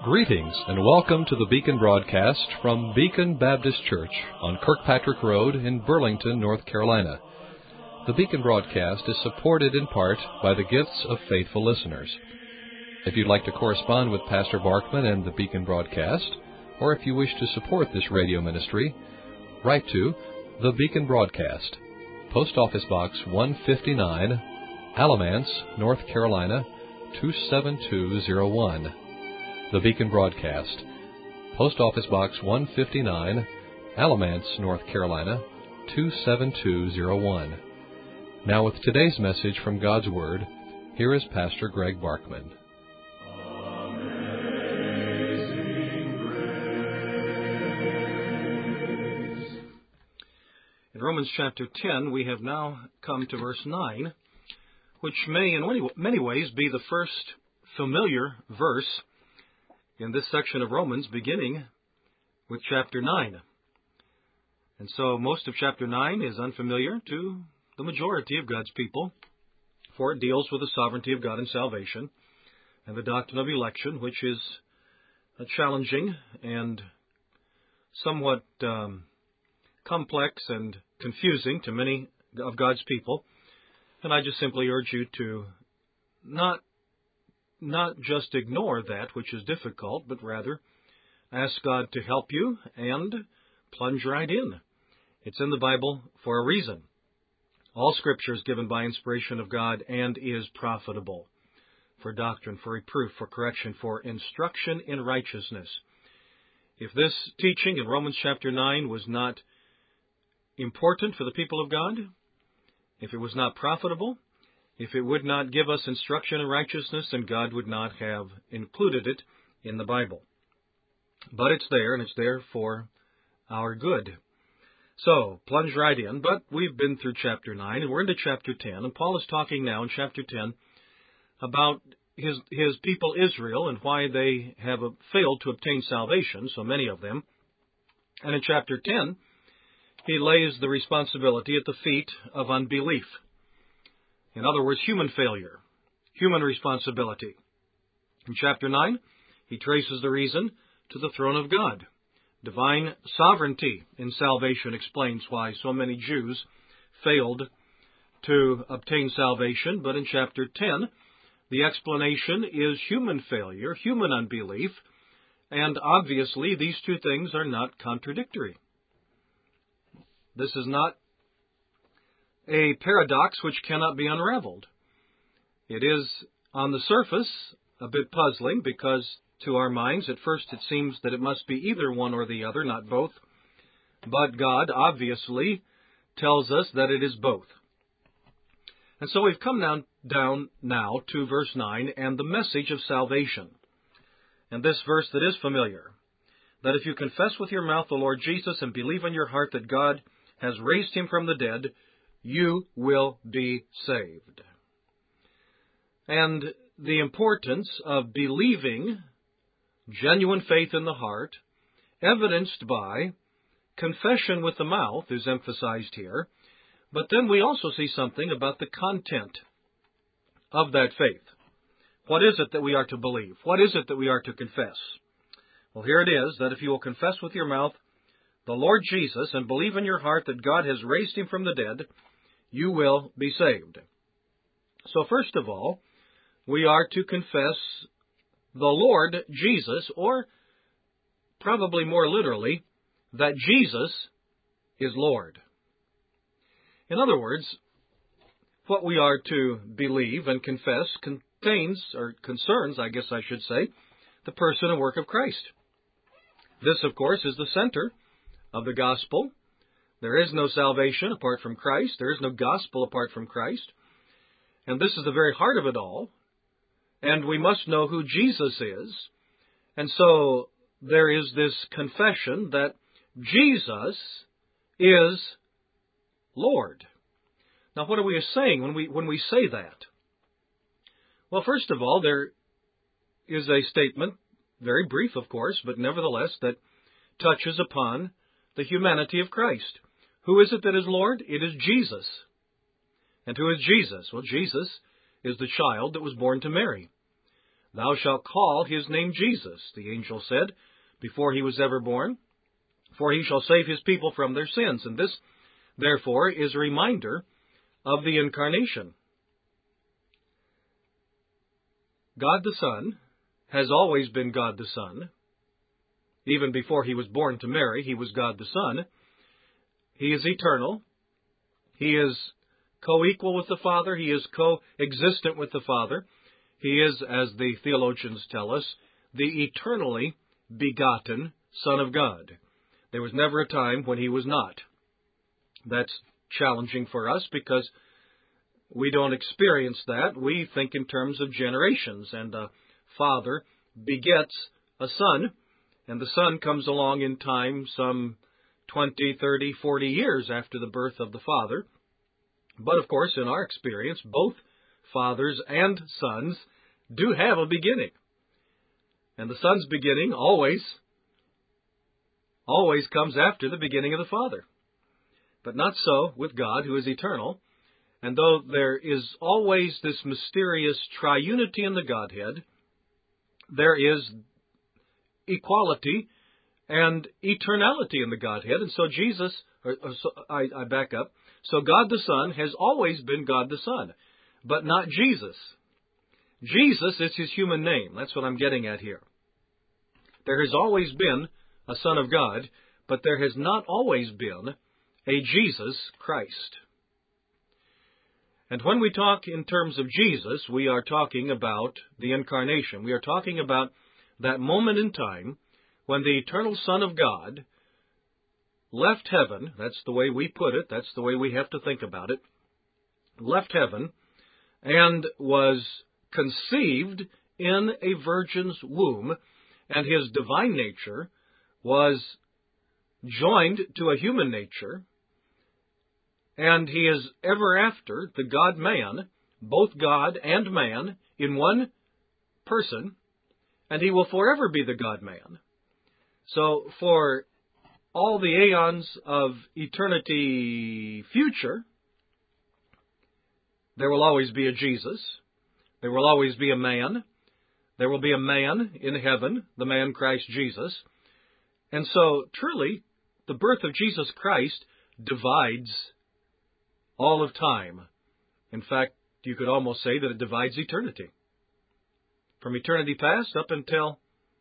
Greetings and welcome to the Beacon broadcast from Beacon Baptist Church on Kirkpatrick Road in Burlington, North Carolina. The Beacon broadcast is supported in part by the gifts of faithful listeners. If you'd like to correspond with Pastor Barkman and the Beacon broadcast, or if you wish to support this radio ministry, write to the Beacon Broadcast, Post Office Box 159, Alamance, North Carolina 27201. The Beacon Broadcast, Post Office Box 159, Alamance, North Carolina 27201. Now with today's message from God's Word, here is Pastor Greg Barkman. In Romans chapter 10, we have now come to verse 9, which may in many ways be the first familiar verse in this section of Romans, beginning with chapter 9. And so most of chapter 9 is unfamiliar to the majority of God's people, for it deals with the sovereignty of God in salvation and the doctrine of election, which is challenging and somewhat complex and confusing to many of God's people. And I just simply urge you to not just ignore that which is difficult, but rather ask God to help you and plunge right in. It's in the Bible for a reason. All Scripture is given by inspiration of God and is profitable for doctrine, for reproof, for correction, for instruction in righteousness. If this teaching in Romans chapter 9 was not important for the people of God, if it was not profitable, if it would not give us instruction in righteousness, then God would not have included it in the Bible. But it's there, and it's there for our good. So, plunge right in. But we've been through chapter 9, and we're into chapter 10. And Paul is talking now in chapter 10 about his people Israel and why they have failed to obtain salvation, so many of them. And in chapter 10, he lays the responsibility at the feet of unbelief. In other words, human failure, human responsibility. In chapter 9, he traces the reason to the throne of God. Divine sovereignty in salvation explains why so many Jews failed to obtain salvation. But in chapter 10, the explanation is human failure, human unbelief, and obviously these two things are not contradictory. This is not a paradox which cannot be unraveled. It is, on the surface, a bit puzzling because to our minds at first it seems that it must be either one or the other, not both. But God obviously tells us that it is both. And so we've come down now to verse 9 and the message of salvation. And this verse that is familiar, that if you confess with your mouth the Lord Jesus and believe in your heart that God has raised him from the dead, you will be saved. And the importance of believing, genuine faith in the heart, evidenced by confession with the mouth, is emphasized here. But then we also see something about the content of that faith. What is it that we are to believe? What is it that we are to confess? Well, here it is, that if you will confess with your mouth the Lord Jesus and believe in your heart that God has raised him from the dead, you will be saved. So first of all, we are to confess the Lord Jesus, or probably more literally, that Jesus is Lord. In other words, what we are to believe and confess concerns, I guess I should say, the person and work of Christ. This, of course, is the center of the gospel. There is no salvation apart from Christ. There is no gospel apart from Christ. And this is the very heart of it all. And we must know who Jesus is. And so there is this confession that Jesus is Lord. Now, what are we saying when we say that? Well, first of all, there is a statement, very brief, of course, but nevertheless, that touches upon the humanity of Christ. Who is it that is Lord? It is Jesus. And who is Jesus? Well, Jesus is the child that was born to Mary. Thou shalt call his name Jesus, the angel said, before he was ever born, for he shall save his people from their sins. And this, therefore, is a reminder of the Incarnation. God the Son has always been God the Son. Even before he was born to Mary, he was God the Son. He is eternal. He is co-equal with the Father. He is co-existent with the Father. He is, as the theologians tell us, the eternally begotten Son of God. There was never a time when he was not. That's challenging for us because we don't experience that. We think in terms of generations, and a father begets a son, and the son comes along in time some 20, 30, 40 years after the birth of the father. But, of course, in our experience, both fathers and sons do have a beginning. And the son's beginning always comes after the beginning of the father. But not so with God, who is eternal. And though there is always this mysterious triunity in the Godhead, there is equality and eternality in the Godhead. And so I back up. So God the Son has always been God the Son, but not Jesus. Jesus is his human name. That's what I'm getting at here. There has always been a Son of God, but there has not always been a Jesus Christ. And when we talk in terms of Jesus, we are talking about the Incarnation. We are talking about that moment in time when the eternal Son of God left heaven. That's the way we put it. That's the way we have to think about it. Left heaven and was conceived in a virgin's womb, and his divine nature was joined to a human nature, and he is ever after the God-man, both God and man, in one person, and he will forever be the God-man. So for all the aeons of eternity future, there will always be a Jesus. There will always be a man. There will be a man in heaven, the man Christ Jesus. And so, truly, the birth of Jesus Christ divides all of time. In fact, you could almost say that it divides eternity. From eternity past up until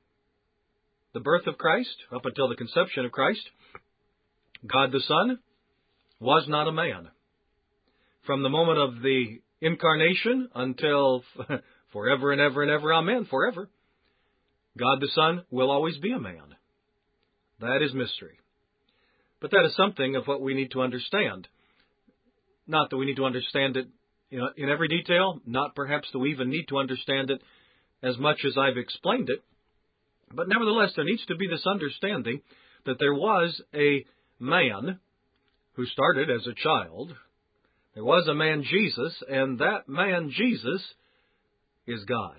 the birth of Christ, up until the conception of Christ, God the Son was not a man. From the moment of the Incarnation until forever and ever and ever, amen, forever, God the Son will always be a man. That is mystery. But that is something of what we need to understand. Not that we need to understand it in every detail, not perhaps that we even need to understand it as much as I've explained it, but nevertheless there needs to be this understanding that there was a man who started as a child. There was a man Jesus, and that man Jesus is God.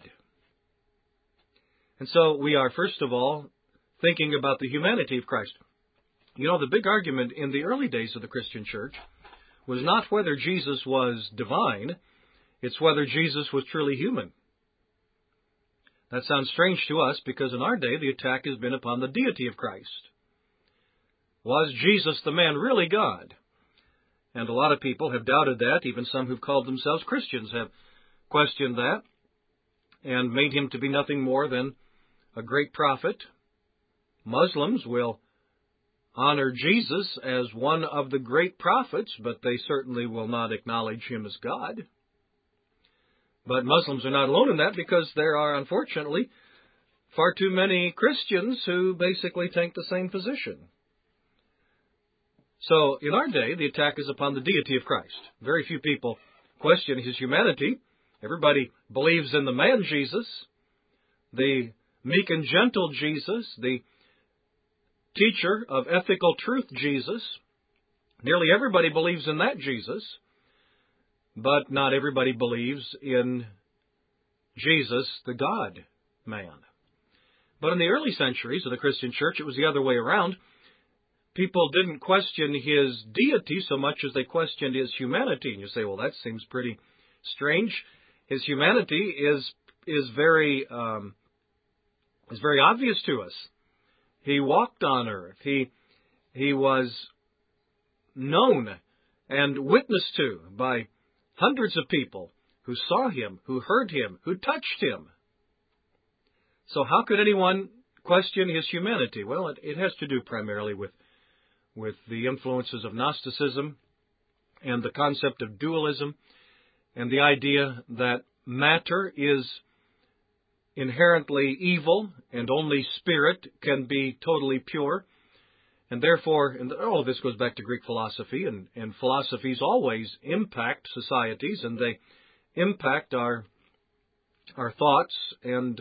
And so we are, first of all, thinking about the humanity of Christ. You know, the big argument in the early days of the Christian church was not whether Jesus was divine, it's whether Jesus was truly human. That sounds strange to us because in our day the attack has been upon the deity of Christ. Was Jesus the man really God? And a lot of people have doubted that. Even some who've called themselves Christians have questioned that and made him to be nothing more than a great prophet. Muslims will honor Jesus as one of the great prophets, but they certainly will not acknowledge him as God. But Muslims are not alone in that because there are, unfortunately, far too many Christians who basically take the same position. So, in our day, the attack is upon the deity of Christ. Very few people question his humanity. Everybody believes in the man Jesus, the meek and gentle Jesus, the teacher of ethical truth Jesus. Nearly everybody believes in that Jesus, but not everybody believes in Jesus, the God-man. But in the early centuries of the Christian church, it was the other way around. People didn't question his deity so much as they questioned his humanity. And you say, well, that seems pretty strange. His humanity is is very obvious to us. He walked on earth. He was known and witnessed to by hundreds of people who saw him, who heard him, who touched him. So how could anyone question his humanity? Well, it has to do primarily with the influences of Gnosticism and the concept of dualism and the idea that matter is inherently evil and only spirit can be totally pure. And therefore, all of this goes back to Greek philosophy, and philosophies always impact societies, and they impact our thoughts and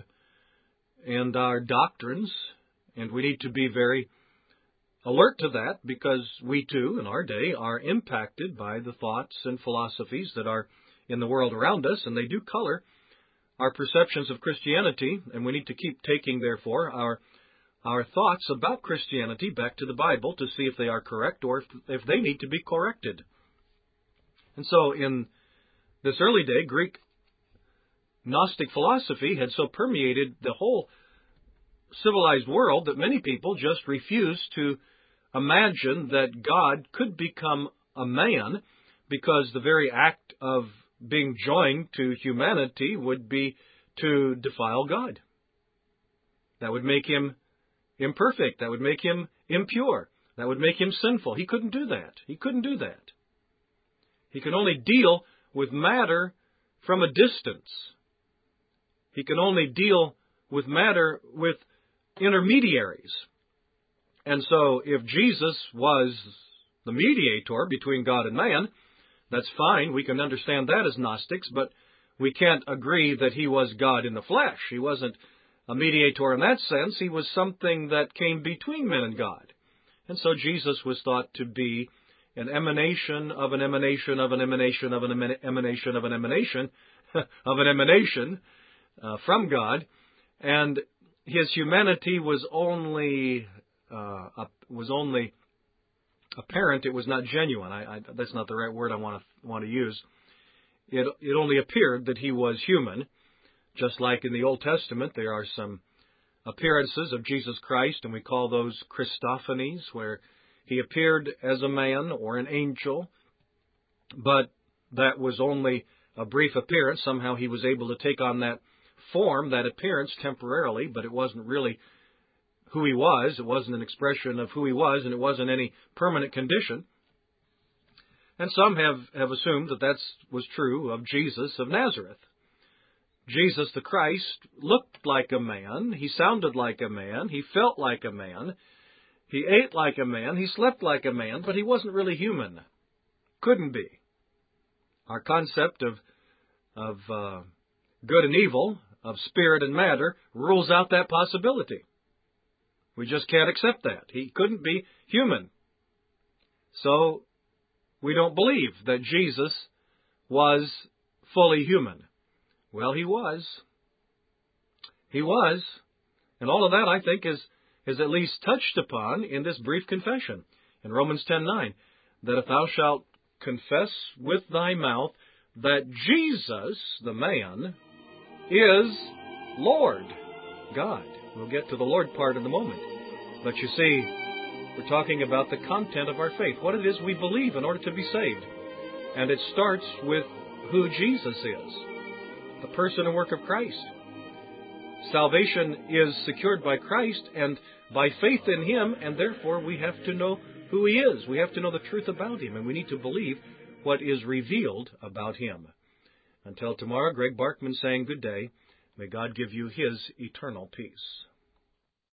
our doctrines, and we need to be very alert to that, because we too, in our day, are impacted by the thoughts and philosophies that are in the world around us, and they do color our perceptions of Christianity, and we need to keep taking, therefore, our thoughts about Christianity back to the Bible to see if they are correct or if they need to be corrected. And so in this early day, Greek Gnostic philosophy had so permeated the whole civilized world that many people just refused to imagine that God could become a man, because the very act of being joined to humanity would be to defile God. That would make him imperfect. That would make him impure. That would make him sinful. He couldn't do that. He couldn't do that. He could only deal with matter from a distance. He can only deal with matter with intermediaries. And so if Jesus was the mediator between God and man, that's fine. We can understand that as Gnostics, but we can't agree that he was God in the flesh. He wasn't a mediator in that sense. He was something that came between men and God. And so Jesus was thought to be an emanation of an emanation of an emanation of an emanation of an emanation of an emanation from God. And his humanity was only apparent. It was not genuine. That's not the right word I want to use. It only appeared that he was human. Just like in the Old Testament, there are some appearances of Jesus Christ, and we call those Christophanies, where he appeared as a man or an angel, but that was only a brief appearance. Somehow he was able to take on that form, that appearance temporarily, but it wasn't really who he was. It wasn't an expression of who he was, and it wasn't any permanent condition. And some have assumed that was true of Jesus of Nazareth. Jesus the Christ looked like a man, he sounded like a man, he felt like a man, he ate like a man, he slept like a man, but he wasn't really human. Couldn't be. Our concept of good and evil, of spirit and matter, rules out that possibility. We just can't accept that. He couldn't be human. So we don't believe that Jesus was fully human. Well, he was. He was. And all of that, I think, is at least touched upon in this brief confession. In Romans 10:9, that if thou shalt confess with thy mouth that Jesus, the man, is Lord, God. We'll get to the Lord part in a moment. But you see, we're talking about the content of our faith, what it is we believe in order to be saved. And it starts with who Jesus is. The person and work of Christ. Salvation is secured by Christ and by faith in him, and therefore we have to know who he is. We have to know the truth about him, and we need to believe what is revealed about him. Until tomorrow, Greg Barkman saying good day. May God give you his eternal peace.